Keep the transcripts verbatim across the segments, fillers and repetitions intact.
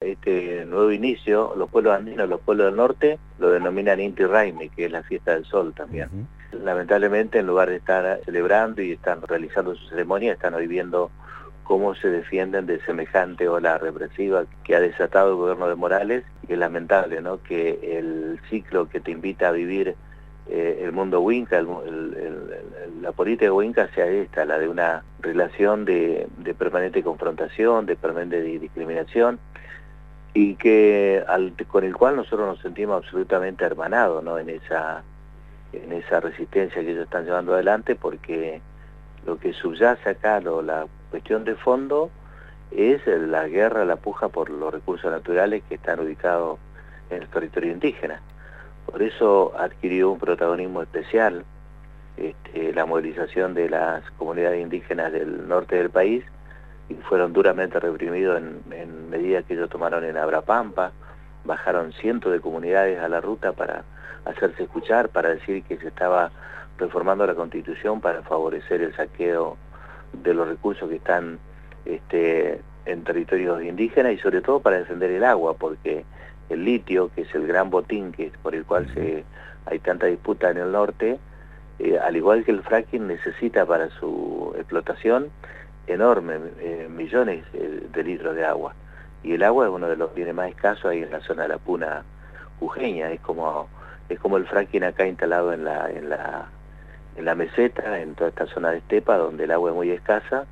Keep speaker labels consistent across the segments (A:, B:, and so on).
A: este nuevo inicio, los pueblos andinos, los pueblos del norte, lo denominan Inti Raymi, que es la fiesta del sol también. Uh-huh. Lamentablemente, en lugar de estar celebrando y están realizando su ceremonia, están hoy viendo cómo se defienden de semejante ola represiva que ha desatado el gobierno de Morales, y es lamentable, ¿no?, que el ciclo que te invita a vivir eh, el mundo Winca, el, el, el, la política Winca sea esta, la de una relación de, de permanente confrontación, de permanente discriminación, y que al, con el cual nosotros nos sentimos absolutamente hermanados, ¿no?, en esa, en esa resistencia que ellos están llevando adelante, porque lo que subyace acá, lo, la cuestión de fondo, es la guerra, la puja por los recursos naturales que están ubicados en el territorio indígena. Por eso adquirió un protagonismo especial este, la movilización de las comunidades indígenas del norte del país, y fueron duramente reprimidos en, en medidas que ellos tomaron en Abrapampa. Bajaron cientos de comunidades a la ruta para hacerse escuchar, para decir que se estaba reformando la Constitución para favorecer el saqueo de los recursos que están este, en territorios indígenas, y sobre todo para defender el agua, porque el litio, que es el gran botín que por el cual se, hay tanta disputa en el norte, eh, al igual que el fracking, necesita para su explotación enormes, eh, millones eh, de litros de agua. Y el agua es uno de los bienes más escasos ahí en la zona de la Puna jujeña. Es como, es como el fracking acá instalado en la, en la, en la meseta, en toda esta zona de estepa, donde el agua es muy escasa,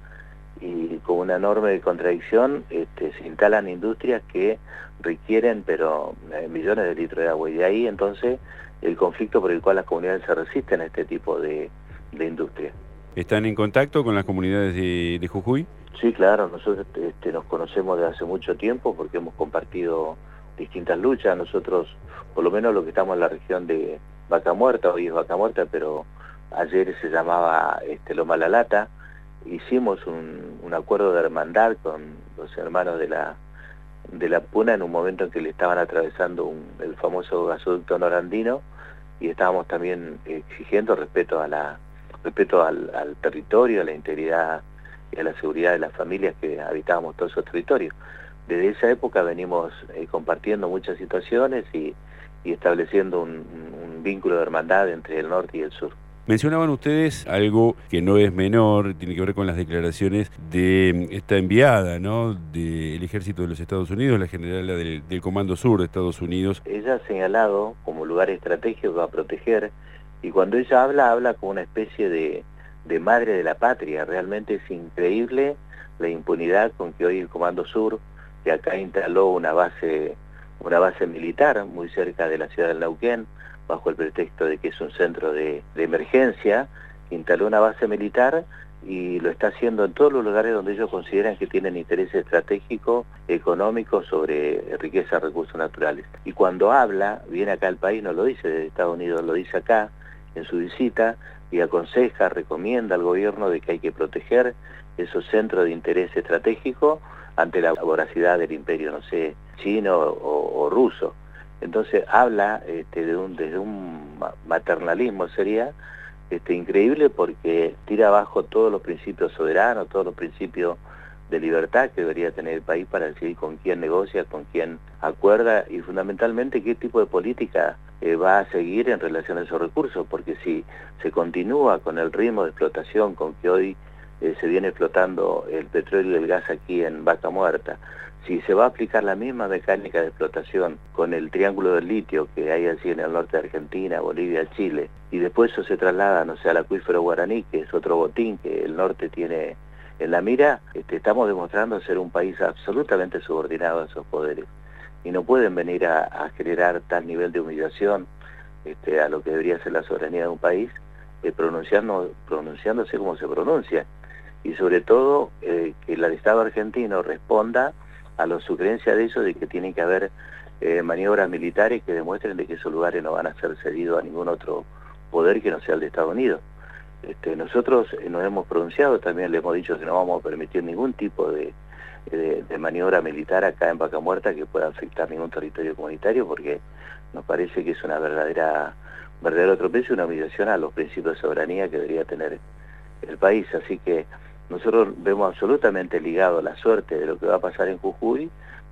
A: y con una enorme contradicción este, se instalan industrias que requieren pero eh, millones de litros de agua, y de ahí entonces el conflicto por el cual las comunidades se resisten a este tipo de, de industria.
B: ¿Están en contacto con las comunidades de, de Jujuy?
A: Sí, claro, nosotros este, nos conocemos desde hace mucho tiempo porque hemos compartido distintas luchas. Nosotros, por lo menos lo que estamos en la región de Vaca Muerta, hoy es Vaca Muerta, pero ayer se llamaba este, Loma La Lata. Hicimos un, un acuerdo de hermandad con los hermanos de la de la Puna en un momento en que le estaban atravesando un, el famoso gasoducto norandino, y estábamos también exigiendo respeto a la respeto al, al territorio, a la integridad y a la seguridad de las familias que habitábamos todos esos territorios. Desde esa época venimos eh, compartiendo muchas situaciones y, y estableciendo un, un vínculo de hermandad entre el norte y el sur.
B: Mencionaban ustedes algo que no es menor, tiene que ver con las declaraciones de esta enviada, ¿no?, del Ejército de los Estados Unidos, la generala del, del Comando Sur de Estados Unidos.
A: Ella ha señalado como lugar estratégico a proteger, y cuando ella habla, habla como una especie de, de madre de la patria. Realmente es increíble la impunidad con que hoy el Comando Sur, que acá instaló una base, una base militar muy cerca de la ciudad del Neuquén, bajo el pretexto de que es un centro de, de emergencia, instaló una base militar y lo está haciendo en todos los lugares donde ellos consideran que tienen interés estratégico, económico, sobre riqueza, recursos naturales. Y cuando habla, viene acá al país, no lo dice desde Estados Unidos, lo dice acá en su visita, y aconseja, recomienda al gobierno de que hay que proteger esos centros de interés estratégico ante la voracidad del imperio, no sé, chino o, o ruso. Entonces habla este, de un, desde un maternalismo, sería este, increíble, porque tira abajo todos los principios soberanos, todos los principios de libertad que debería tener el país para decidir con quién negocia, con quién acuerda, y fundamentalmente qué tipo de política eh, va a seguir en relación a esos recursos, porque si se continúa con el ritmo de explotación con que hoy eh, se viene explotando el petróleo y el gas aquí en Vaca Muerta, si se va a aplicar la misma mecánica de explotación con el triángulo del litio que hay así en el norte de Argentina, Bolivia, Chile, y después eso se traslada, no sé, al acuífero guaraní, que es otro botín que el norte tiene en la mira, este, estamos demostrando ser un país absolutamente subordinado a esos poderes. Y no pueden venir a, a generar tal nivel de humillación este, a lo que debería ser la soberanía de un país, eh, pronunciando, pronunciándose como se pronuncia. Y sobre todo, eh, que el Estado argentino responda a la sugerencia de ellos de que tiene que haber eh, maniobras militares que demuestren de que esos lugares no van a ser cedidos a ningún otro poder que no sea el de Estados Unidos. Este, nosotros eh, nos hemos pronunciado, también le hemos dicho que no vamos a permitir ningún tipo de, de, de maniobra militar acá en Vaca Muerta que pueda afectar ningún territorio comunitario, porque nos parece que es una verdadera verdadero atropello, una humillación a los principios de soberanía que debería tener el país. Así que nosotros vemos absolutamente ligado la suerte de lo que va a pasar en Jujuy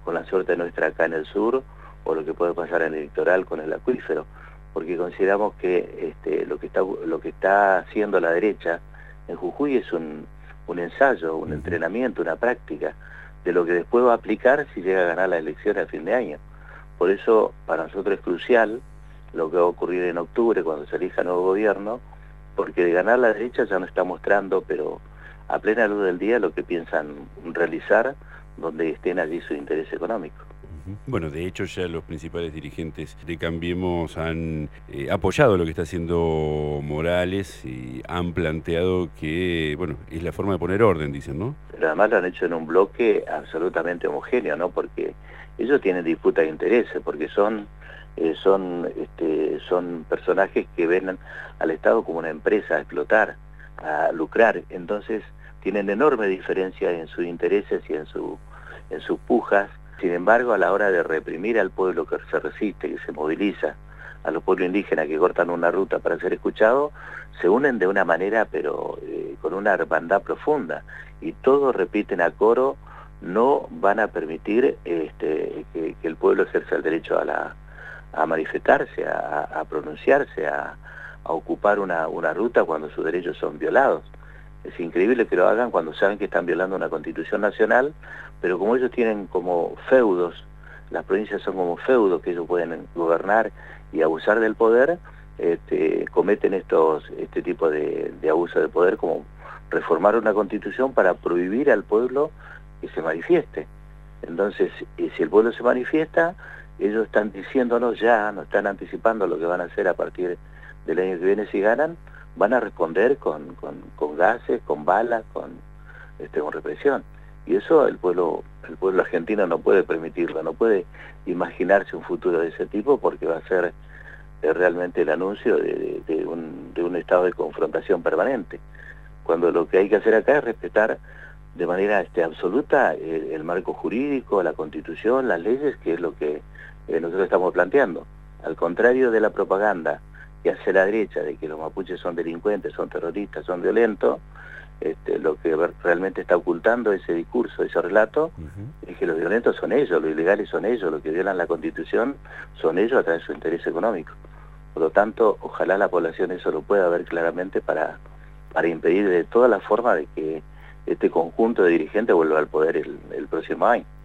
A: con la suerte nuestra acá en el sur, o lo que puede pasar en el litoral con el acuífero, porque consideramos que este, lo que está lo que está haciendo la derecha en Jujuy es un, un ensayo, un entrenamiento, una práctica de lo que después va a aplicar si llega a ganar la elección a fin de año. Por eso para nosotros es crucial lo que va a ocurrir en octubre cuando se elija nuevo gobierno, porque de ganar la derecha ya nos está mostrando, pero a plena luz del día, lo que piensan realizar donde estén allí su interés económico.
B: Bueno, de hecho ya los principales dirigentes de Cambiemos han eh, apoyado lo que está haciendo Morales y han planteado que, bueno, es la forma de poner orden, dicen, ¿no?
A: Pero además lo han hecho en un bloque absolutamente homogéneo, ¿no? Porque ellos tienen disputa de intereses, porque son, eh, son, este, son personajes que ven al Estado como una empresa a explotar, a lucrar, entonces tienen enorme diferencia en sus intereses y en, su, en sus pujas. Sin embargo, a la hora de reprimir al pueblo que se resiste, que se moviliza, a los pueblos indígenas que cortan una ruta para ser escuchados, se unen de una manera, pero eh, con una hermandad profunda, y todos repiten a coro: no van a permitir este, que, que el pueblo ejerza el derecho a, la, a manifestarse, a, a pronunciarse, a, a ocupar una, una ruta cuando sus derechos son violados. Es increíble que lo hagan cuando saben que están violando una constitución nacional, pero como ellos tienen como feudos, las provincias son como feudos que ellos pueden gobernar y abusar del poder, este, cometen estos este tipo de, de abuso de poder, como reformar una constitución para prohibir al pueblo que se manifieste. Entonces, si el pueblo se manifiesta, ellos están diciéndonos ya, nos están anticipando lo que van a hacer a partir del año que viene si ganan, van a responder con, con, con gases, con balas, con, este, con represión. Y eso el pueblo, el pueblo argentino no puede permitirlo, no puede imaginarse un futuro de ese tipo, porque va a ser eh, realmente el anuncio de, de, de, un, de un estado de confrontación permanente. Cuando lo que hay que hacer acá es respetar de manera este, absoluta el, el marco jurídico, la Constitución, las leyes, que es lo que eh, nosotros estamos planteando. Al contrario de la propaganda que hace la derecha de que los mapuches son delincuentes, son terroristas, son violentos, este, lo que realmente está ocultando ese discurso, ese relato, uh-huh. es que los violentos son ellos, los ilegales son ellos, los que violan la Constitución son ellos a través de su interés económico. Por lo tanto, ojalá la población eso lo pueda ver claramente para, para impedir de todas las formas de que este conjunto de dirigentes vuelva al poder el, el próximo año.